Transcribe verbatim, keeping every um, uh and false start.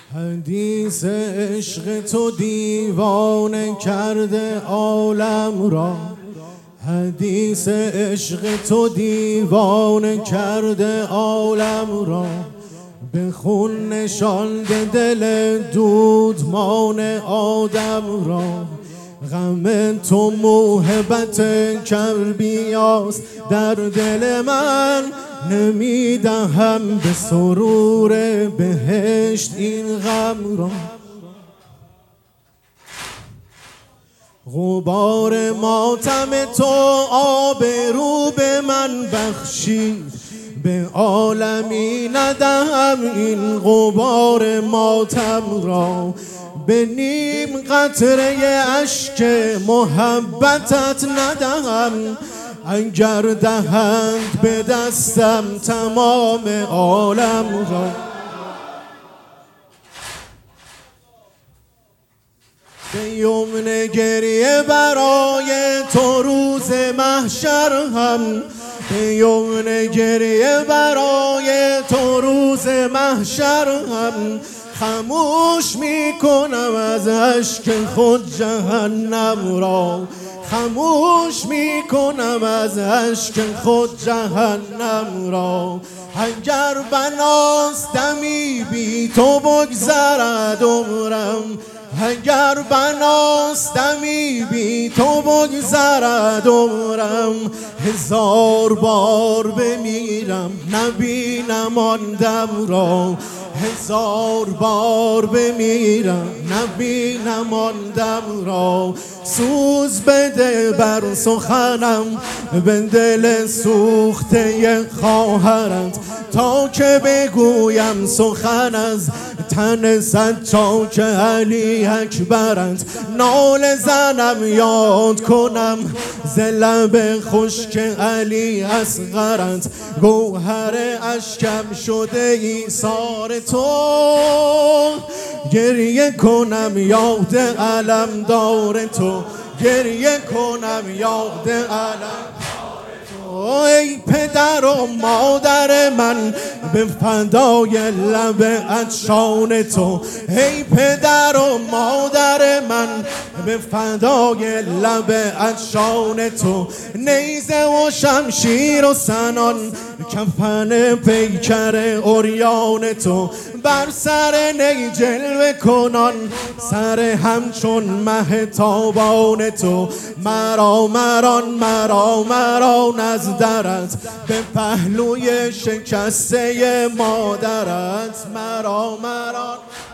حدیث عشق تو دیوانه کرده عالم را، حدیث عشق تو دیوانه کرده عالم را، به خون نشانده دل دودمان آدم را. غم تو موهبت کربیاست در دل من، نمیدهم به سرور بهشت این غم را. غبار ماتم تو آبرو به من بخشید، به عالمی ندهم این غبار ماتم را. به نیم قطره اشک محبتت ندهم، اگر دهند به دستم تمام عالم را. به یمن گریه برای تو روز محشر هم، به یمن گریه برای تو روز محشر هم، خاموش می کنم از اشک خود جهنم را. خاموش می کنم از اشک خود جهنم را. اگر بناست دمی بی تو بگذرد عمرم، اگر بناست دمی بی تو بگذرد عمرم، هزار بار بمیرم نبینم آن دم را. هزار بار بمیرم نبینم آن دم را. سوز بده بر سخنم به دل سوخته خواهرت، تا که بگویم سخن از تن ستاک علی اکبرت. نال زنم یاد کنم ز لب خشک علی اصغرت، گوهر اشکم شده ایثار تو. گریه کنم یاد علم دار تو، گریه کنم یاد علم دار تو. ای پدر و مادر من به فدای لب عطشان تو، ای پدر و مادر من به فدای لب عطشان تو. نیزه و شمشیر و سنان کفن پیکر عریان تو، بر سر نی جلوه کنان سر همچون مه تابان تو. مرا مران مرا مران از درت به پهلوی شکسته مادرت، مرا مران